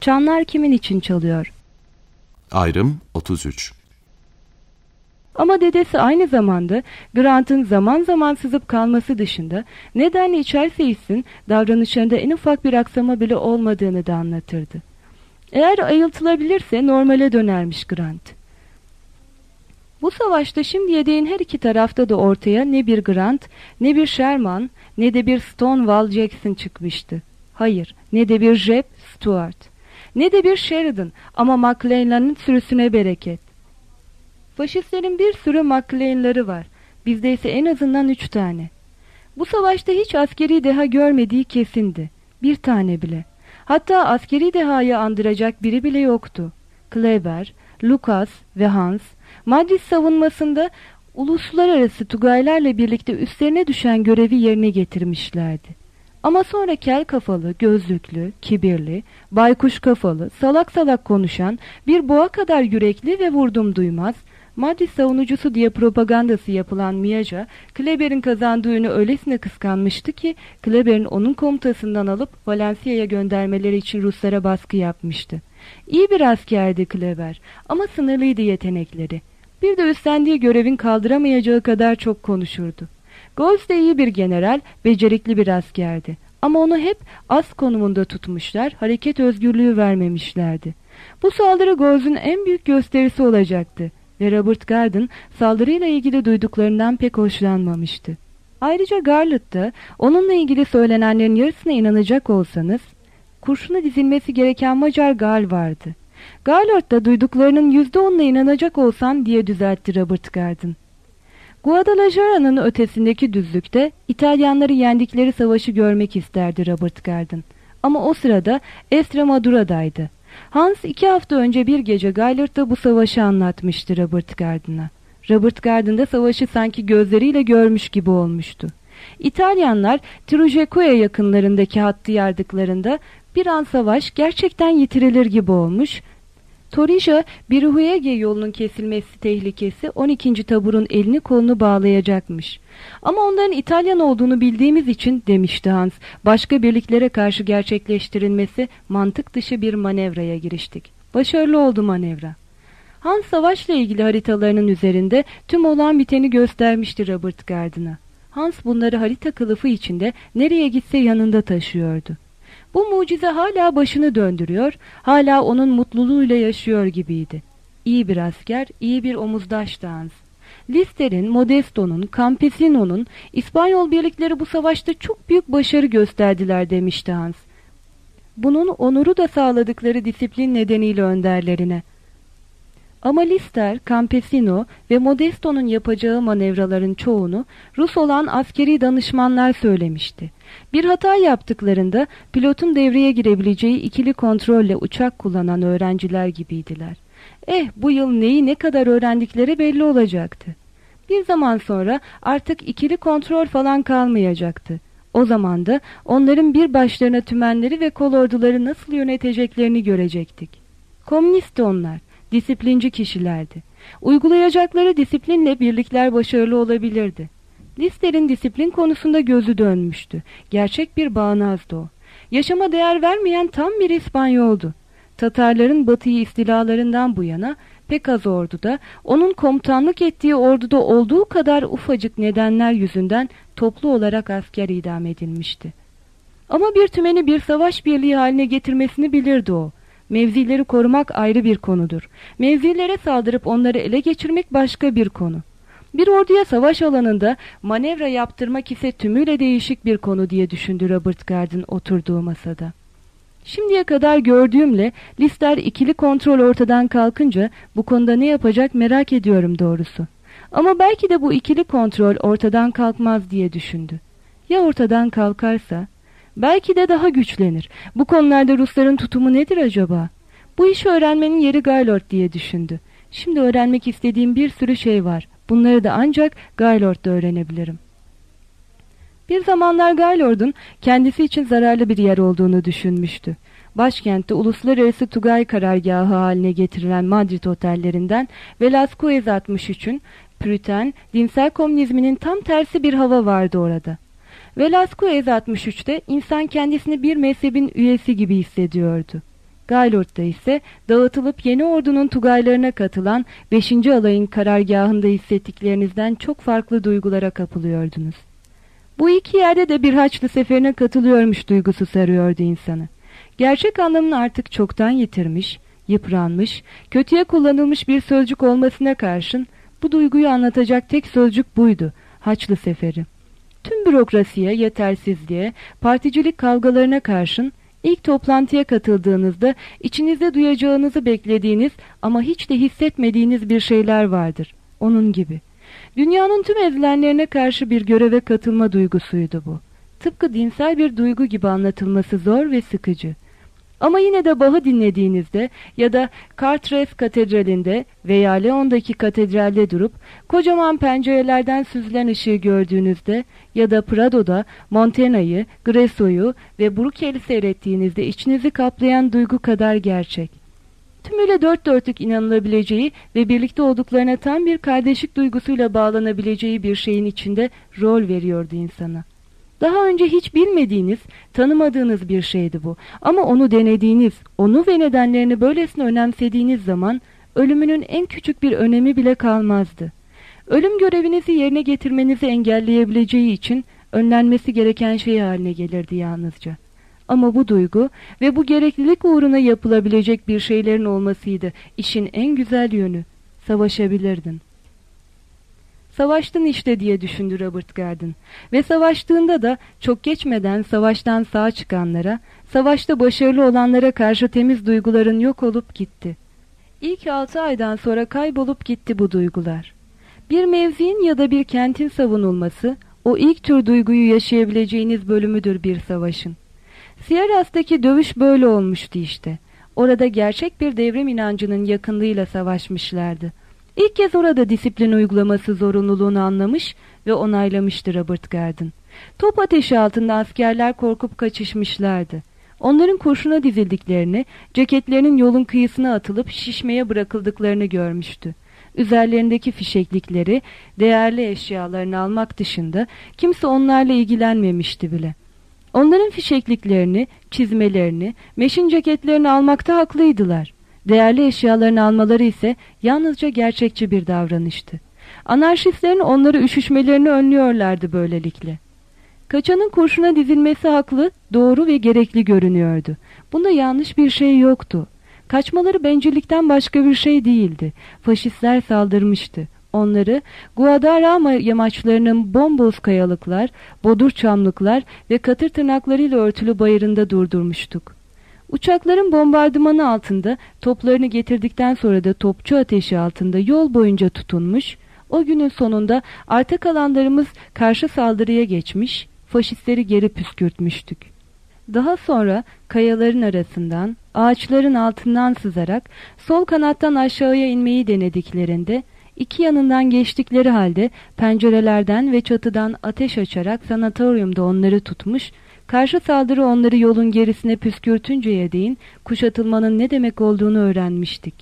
Çanlar kimin için çalıyor? Ayrım 33. Ama dedesi aynı zamanda Grant'ın zaman zaman sızıp kalması dışında nedenle içerse içsin davranışlarında en ufak bir aksama bile olmadığını da anlatırdı. Eğer ayıltılabilirse normale dönermiş Grant. Bu savaşta şimdiye değin her iki tarafta da ortaya ne bir Grant, ne bir Sherman, ne de bir Stonewall Jackson çıkmıştı. Hayır, ne de bir Jeb Stuart, ne de bir Sheridan, ama McClellan'ın sürüsüne bereket. Faşistlerin bir sürü McClellan'ları var. Bizde ise en azından 3 tane. Bu savaşta hiç askeri deha görmediği kesindi. Bir tane bile. Hatta askeri dehayı andıracak biri bile yoktu. Kleber, Lucas ve Hans, Madrid savunmasında uluslararası tugaylarla birlikte üstlerine düşen görevi yerine getirmişlerdi. Ama sonra kel kafalı, gözlüklü, kibirli, baykuş kafalı, salak salak konuşan, bir boğa kadar yürekli ve vurdum duymaz, Madrid savunucusu diye propagandası yapılan Miaja, Kleber'in kazandığı ünü öylesine kıskanmıştı ki, Kleber'in onun komutasından alıp Valencia'ya göndermeleri için Ruslara baskı yapmıştı. İyi bir askerdi Kleber ama sınırlıydı yetenekleri. Bir de üstlendiği görevin kaldıramayacağı kadar çok konuşurdu. Golds de iyi bir general, becerikli bir askerdi. Ama onu hep as konumunda tutmuşlar, hareket özgürlüğü vermemişlerdi. Bu saldırı Golds'un en büyük gösterisi olacaktı. Ve Robert Garden saldırıyla ilgili duyduklarından pek hoşlanmamıştı. Ayrıca Garlett'ta onunla ilgili söylenenlerin yarısına inanacak olsanız, kurşuna dizilmesi gereken Macar Gal vardı. Garlett'ta duyduklarının %10'una inanacak olsan diye düzeltti Robert Garden. Guadalajara'nın ötesindeki düzlükte İtalyanları yendikleri savaşı görmek isterdi Robert Garden. Ama o sırada Estremadura'daydı. Hans 2 hafta önce bir gece Gaylert'ta bu savaşı anlatmıştı Robert Garden'a. Robert Garden da savaşı sanki gözleriyle görmüş gibi olmuştu. İtalyanlar Trijueco'ya yakınlarındaki hattı yardıklarında bir an savaş gerçekten yitirilir gibi olmuş. Torija, Biruhuege yolunun kesilmesi tehlikesi 12. taburun elini kolunu bağlayacakmış. Ama onların İtalyan olduğunu bildiğimiz için demişti Hans, başka birliklere karşı gerçekleştirilmesi mantık dışı bir manevraya giriştik. Başarılı oldu manevra. Hans savaşla ilgili haritalarının üzerinde tüm olan biteni göstermişti Robert Garden'a. Hans bunları harita kılıfı içinde nereye gitse yanında taşıyordu. Bu mucize hala başını döndürüyor, hala onun mutluluğuyla yaşıyor gibiydi. İyi bir asker, iyi bir omuzdaştı Hans. Lister'in, Modesto'nun, Campesino'nun, İspanyol birlikleri bu savaşta çok büyük başarı gösterdiler demişti Hans. Bunun onuru da sağladıkları disiplin nedeniyle önderlerine. Ama Lister, Campesino ve Modesto'nun yapacağı manevraların çoğunu Rus olan askeri danışmanlar söylemişti. Bir hata yaptıklarında pilotun devreye girebileceği ikili kontrolle uçak kullanan öğrenciler gibiydiler. Bu yıl neyi ne kadar öğrendikleri belli olacaktı. Bir zaman sonra artık ikili kontrol falan kalmayacaktı. O zaman da onların bir başlarına tümenleri ve kolorduları nasıl yöneteceklerini görecektik. Komünist onlar, disiplinci kişilerdi. Uygulayacakları disiplinle birlikler başarılı olabilirdi. Lister'in disiplin konusunda gözü dönmüştü. Gerçek bir bağnazdı o. Yaşama değer vermeyen tam bir İspanyoldu. Tatarların batıyı istilalarından bu yana pek az orduda, onun komutanlık ettiği orduda olduğu kadar ufacık nedenler yüzünden toplu olarak asker idam edilmişti. Ama bir tümeni bir savaş birliği haline getirmesini bilirdi o. Mevzileri korumak ayrı bir konudur. Mevzilere saldırıp onları ele geçirmek başka bir konu. Bir orduya savaş alanında manevra yaptırmak ise tümüyle değişik bir konu diye düşündü Robert Garden oturduğu masada. Şimdiye kadar gördüğümle Lister ikili kontrol ortadan kalkınca bu konuda ne yapacak merak ediyorum doğrusu. Ama belki de bu ikili kontrol ortadan kalkmaz diye düşündü. Ya ortadan kalkarsa? Belki de daha güçlenir. Bu konularda Rusların tutumu nedir acaba? Bu işi öğrenmenin yeri Gaylord diye düşündü. Şimdi öğrenmek istediğim bir sürü şey var. Bunları da ancak Gaylord'da öğrenebilirim. Bir zamanlar Gaylord'un kendisi için zararlı bir yer olduğunu düşünmüştü. Başkentte uluslararası Tugay karargahı haline getirilen Madrid otellerinden Velázquez 63'ün Püriten, dinsel komünizminin tam tersi bir hava vardı orada. Velázquez 63'te insan kendisini bir mezhebin üyesi gibi hissediyordu. Gaylord'da ise dağıtılıp yeni ordunun tugaylarına katılan 5. alayın karargahında hissettiklerinizden çok farklı duygulara kapılıyordunuz. Bu iki yerde de bir Haçlı seferine katılıyormuş duygusu sarıyordu insanı. Gerçek anlamını artık çoktan yitirmiş, yıpranmış, kötüye kullanılmış bir sözcük olmasına karşın bu duyguyu anlatacak tek sözcük buydu: Haçlı Seferi. Tüm bürokrasiye, yetersizliğe, particilik kavgalarına karşın ilk toplantıya katıldığınızda içinizde duyacağınızı beklediğiniz ama hiç de hissetmediğiniz bir şeyler vardır. Onun gibi. Dünyanın tüm ezilenlerine karşı bir göreve katılma duygusuydu bu. Tıpkı dinsel bir duygu gibi anlatılması zor ve sıkıcı. Ama yine de Bach'ı dinlediğinizde ya da Chartres Katedrali'nde veya Lyon'daki katedralde durup kocaman pencerelerden süzülen ışığı gördüğünüzde ya da Prado'da Montaigne'yi, Gresso'yu ve Bruchel'i seyrettiğinizde içinizi kaplayan duygu kadar gerçek. Tümüyle dört dörtlük inanılabileceği ve birlikte olduklarına tam bir kardeşlik duygusuyla bağlanabileceği bir şeyin içinde rol veriyordu insana. Daha önce hiç bilmediğiniz, tanımadığınız bir şeydi bu. Ama onu denediğiniz, onu ve nedenlerini böylesine önemsediğiniz zaman ölümünün en küçük bir önemi bile kalmazdı. Ölüm görevinizi yerine getirmenizi engelleyebileceği için önlenmesi gereken şey haline gelirdi yalnızca. Ama bu duygu ve bu gereklilik uğruna yapılabilecek bir şeylerin olmasıydı işin en güzel yönü. Savaşabilirdin. Savaştın işte diye düşündü Robert Garden. Ve savaştığında da çok geçmeden savaştan sağ çıkanlara, savaşta başarılı olanlara karşı temiz duyguların yok olup gitti. İlk 6 aydan sonra kaybolup gitti bu duygular. Bir mevziin ya da bir kentin savunulması, o ilk tür duyguyu yaşayabileceğiniz bölümüdür bir savaşın. Sierras'taki dövüş böyle olmuştu işte. Orada gerçek bir devrim inancının yakınlığıyla savaşmışlardı. İlk kez orada disiplin uygulaması zorunluluğunu anlamış ve onaylamıştı Robert Garden. Top ateşi altında askerler korkup kaçışmışlardı. Onların kurşuna dizildiklerini, ceketlerinin yolun kıyısına atılıp şişmeye bırakıldıklarını görmüştü. Üzerlerindeki fişeklikleri, değerli eşyalarını almak dışında kimse onlarla ilgilenmemişti bile. Onların fişekliklerini, çizmelerini, meşin ceketlerini almakta haklıydılar. Değerli eşyalarını almaları ise yalnızca gerçekçi bir davranıştı. Anarşistlerin onları üşüşmelerini önlüyorlardı böylelikle. Kaçanın kurşuna dizilmesi haklı, doğru ve gerekli görünüyordu. Bunda yanlış bir şey yoktu. Kaçmaları bencillikten başka bir şey değildi. Faşistler saldırmıştı. Onları Guadarrama yamaçlarının bomboz kayalıklar, bodur çamlıklar ve katır tırnaklarıyla örtülü bayırında durdurmuştuk. Uçakların bombardımanı altında toplarını getirdikten sonra da topçu ateşi altında yol boyunca tutunmuş, o günün sonunda arta kalanlarımız karşı saldırıya geçmiş, faşistleri geri püskürtmüştük. Daha sonra kayaların arasından, ağaçların altından sızarak sol kanattan aşağıya inmeyi denediklerinde, iki yanından geçtikleri halde pencerelerden ve çatıdan ateş açarak sanatoryumda onları tutmuş, karşı saldırı onları yolun gerisine püskürtünceye değin kuşatılmanın ne demek olduğunu öğrenmiştik.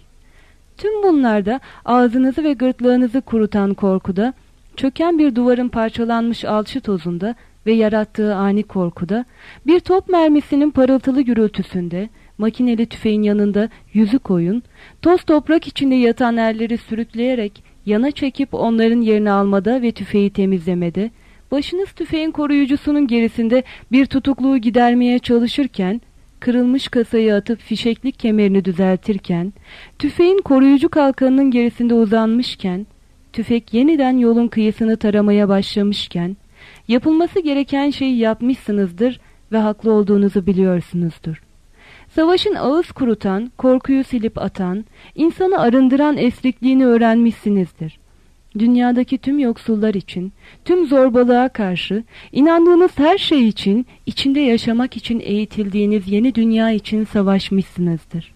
Tüm bunlarda ağzınızı ve gırtlağınızı kurutan korkuda, çöken bir duvarın parçalanmış alçı tozunda ve yarattığı ani korkuda, bir top mermisinin parıltılı gürültüsünde, makineli tüfeğin yanında yüzü koyun, toz toprak içinde yatan erleri sürükleyerek yana çekip onların yerini almada ve tüfeği temizlemede, başınız tüfeğin koruyucusunun gerisinde bir tutukluğu gidermeye çalışırken, kırılmış kasayı atıp fişeklik kemerini düzeltirken, tüfeğin koruyucu kalkanının gerisinde uzanmışken, tüfek yeniden yolun kıyısını taramaya başlamışken, yapılması gereken şeyi yapmışsınızdır ve haklı olduğunuzu biliyorsunuzdur. Savaşın ağız kurutan, korkuyu silip atan, insanı arındıran esrikliğini öğrenmişsinizdir. Dünyadaki tüm yoksullar için, tüm zorbalığa karşı, inandığınız her şey için, içinde yaşamak için eğitildiğiniz yeni dünya için savaşmışsınızdır.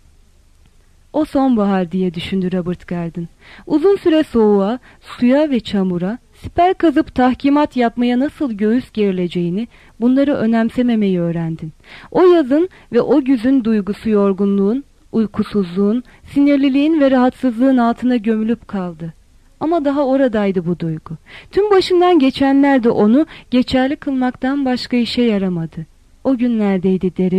O sonbahar diye düşündü Robert Garden. Uzun süre soğuğa, suya ve çamura, siper kazıp tahkimat yapmaya nasıl göğüs gerileceğini, bunları önemsememeyi öğrendin. O yazın ve o güzün duygusu yorgunluğun, uykusuzluğun, sinirliliğin ve rahatsızlığın altına gömülüp kaldı. Ama daha oradaydı bu duygu. Tüm başından geçenler de onu geçerli kılmaktan başka işe yaramadı. O günlerdeydi derin,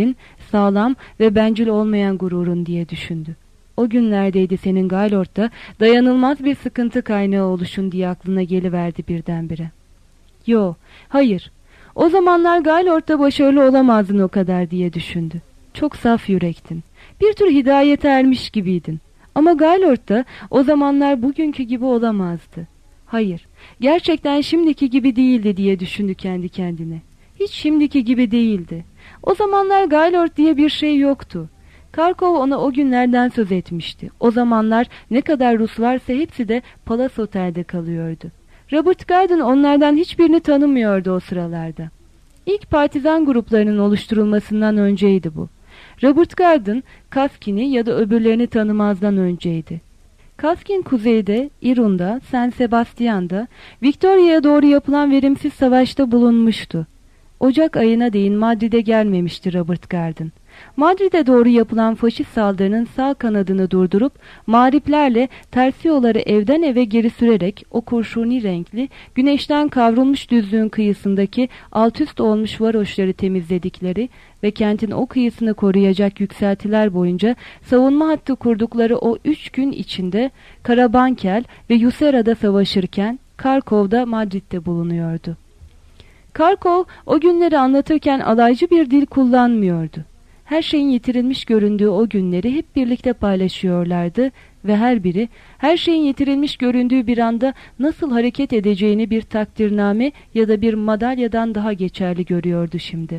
sağlam ve bencil olmayan gururun diye düşündü. O günlerdeydi senin Gaylord'da dayanılmaz bir sıkıntı kaynağı oluşun diye aklına geliverdi birdenbire. Yo, hayır. O zamanlar Gaylord'da başarılı olamazdın o kadar diye düşündü. Çok saf yürektin. Bir tür hidayete ermiş gibiydin. Ama Gaylord'da o zamanlar bugünkü gibi olamazdı. Hayır, gerçekten şimdiki gibi değildi diye düşündü kendi kendine. Hiç şimdiki gibi değildi. O zamanlar Gaylord diye bir şey yoktu. Karkov ona o günlerden söz etmişti. O zamanlar ne kadar Rus varsa hepsi de Palace Otel'de kalıyordu. Robert Garden onlardan hiçbirini tanımıyordu o sıralarda. İlk partizan gruplarının oluşturulmasından önceydi bu. Robert Garden, Kaskin'i ya da öbürlerini tanımazdan önceydi. Kaskin kuzeyde, Irun'da, San Sebastian'da, Victoria'ya doğru yapılan verimsiz savaşta bulunmuştu. Ocak ayına değin Madrid'e gelmemişti Robert Garden. Madrid'e doğru yapılan faşist saldırının sağ kanadını durdurup mağriplerle tersiyoları evden eve geri sürerek o kurşuni renkli, güneşten kavrulmuş düzlüğün kıyısındaki altüst olmuş varoşları temizledikleri ve kentin o kıyısını koruyacak yükseltiler boyunca savunma hattı kurdukları o 3 gün içinde Karabankel ve Yusera'da savaşırken Karkov'da Madrid'de bulunuyordu. Karkov o günleri anlatırken alaycı bir dil kullanmıyordu. Her şeyin yitirilmiş göründüğü o günleri hep birlikte paylaşıyorlardı ve her biri her şeyin yitirilmiş göründüğü bir anda nasıl hareket edeceğini bir takdirname ya da bir madalyadan daha geçerli görüyordu şimdi.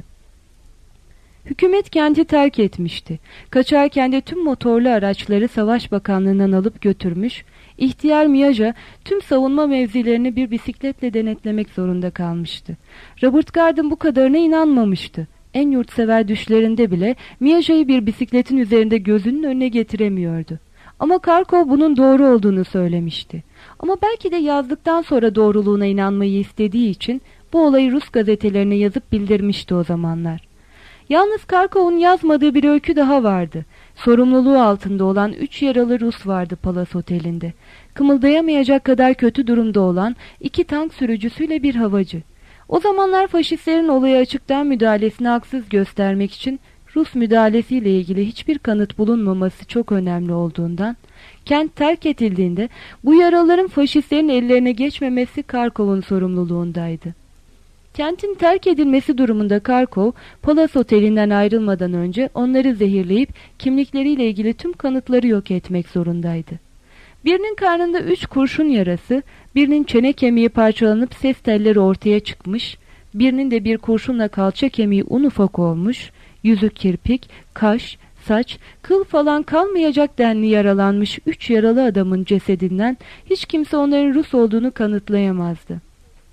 Hükümet kenti terk etmişti. Kaçarken de tüm motorlu araçları Savaş Bakanlığı'ndan alıp götürmüş, İhtiyar Miaja tüm savunma mevzilerini bir bisikletle denetlemek zorunda kalmıştı. Robert Garden bu kadarına inanmamıştı. En yurtsever düşlerinde bile Miaja'yı bir bisikletin üzerinde gözünün önüne getiremiyordu. Ama Karkov bunun doğru olduğunu söylemişti. Ama belki de yazdıktan sonra doğruluğuna inanmayı istediği için bu olayı Rus gazetelerine yazıp bildirmişti o zamanlar. Yalnız Karkov'un yazmadığı bir öykü daha vardı. Sorumluluğu altında olan 3 yaralı Rus vardı Palace Oteli'nde. Kımıldayamayacak kadar kötü durumda olan 2 tank sürücüsüyle bir havacı. O zamanlar faşistlerin olaya açıktan müdahalesini haksız göstermek için Rus müdahalesiyle ilgili hiçbir kanıt bulunmaması çok önemli olduğundan, kent terk edildiğinde bu yaralıların faşistlerin ellerine geçmemesi Karkov'un sorumluluğundaydı. Kentin terk edilmesi durumunda Karkov, Palace Oteli'nden ayrılmadan önce onları zehirleyip kimlikleriyle ilgili tüm kanıtları yok etmek zorundaydı. Birinin karnında 3 kurşun yarası, birinin çene kemiği parçalanıp ses telleri ortaya çıkmış, birinin de bir kurşunla kalça kemiği un ufak olmuş, yüzü kirpik, kaş, saç, kıl falan kalmayacak denli yaralanmış 3 yaralı adamın cesedinden hiç kimse onların Rus olduğunu kanıtlayamazdı.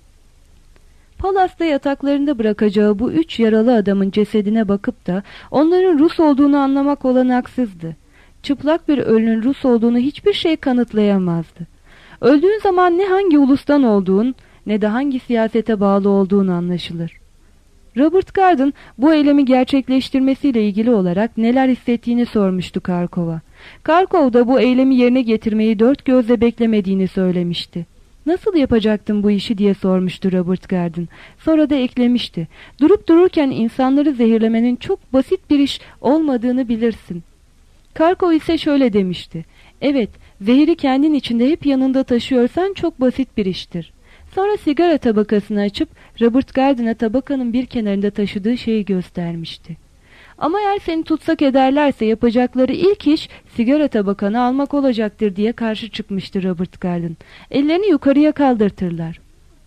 Palas'ta yataklarında bırakacağı bu 3 yaralı adamın cesedine bakıp da onların Rus olduğunu anlamak olanaksızdı. Çıplak bir ölünün Rus olduğunu hiçbir şey kanıtlayamazdı. Öldüğün zaman ne hangi ulustan olduğun ne de hangi siyasete bağlı olduğun anlaşılır. Robert Garden bu eylemi gerçekleştirmesiyle ilgili olarak neler hissettiğini sormuştu Karkov'a. Karkov da bu eylemi yerine getirmeyi dört gözle beklemediğini söylemişti. "Nasıl yapacaktın bu işi?" diye sormuştu Robert Garden. Sonra da eklemişti. "Durup dururken insanları zehirlemenin çok basit bir iş olmadığını bilirsin." Karkov ise şöyle demişti. "Evet, zehri kendin içinde hep yanında taşıyorsan çok basit bir iştir." Sonra sigara tabakasını açıp Robert Garden'a tabakanın bir kenarında taşıdığı şeyi göstermişti. "Ama eğer seni tutsak ederlerse yapacakları ilk iş sigara tabakanı almak olacaktır" diye karşı çıkmıştı Robert Garden. "Ellerini yukarıya kaldırtırlar."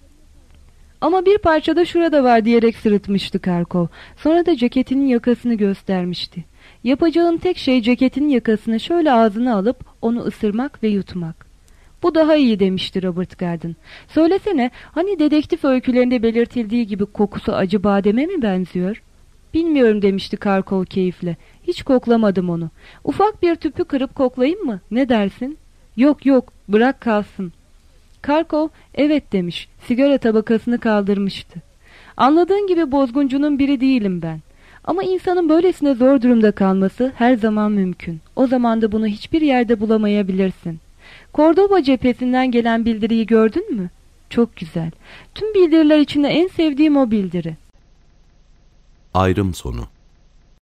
"Ama bir parça da şurada var" diyerek sırıtmıştı Karkov. Sonra da ceketinin yakasını göstermişti. Yapacağın tek şey ceketinin yakasını şöyle ağzına alıp onu ısırmak ve yutmak. "Bu daha iyi" demişti Robert Garden. "Söylesene, hani dedektif öykülerinde belirtildiği gibi kokusu acı bademe mi benziyor?" "Bilmiyorum" demişti Karkov keyifle. "Hiç koklamadım onu. Ufak bir tüpü kırıp koklayayım mı? Ne dersin?" "Yok yok, bırak kalsın." Karkov evet demiş. Sigara tabakasını kaldırmıştı. "Anladığın gibi bozguncunun biri değilim ben. Ama insanın böylesine zor durumda kalması her zaman mümkün. O zaman da bunu hiçbir yerde bulamayabilirsin. Cordoba cephesinden gelen bildiriyi gördün mü? Çok güzel. Tüm bildiriler içinde en sevdiğim o bildiri." Ayrım sonu.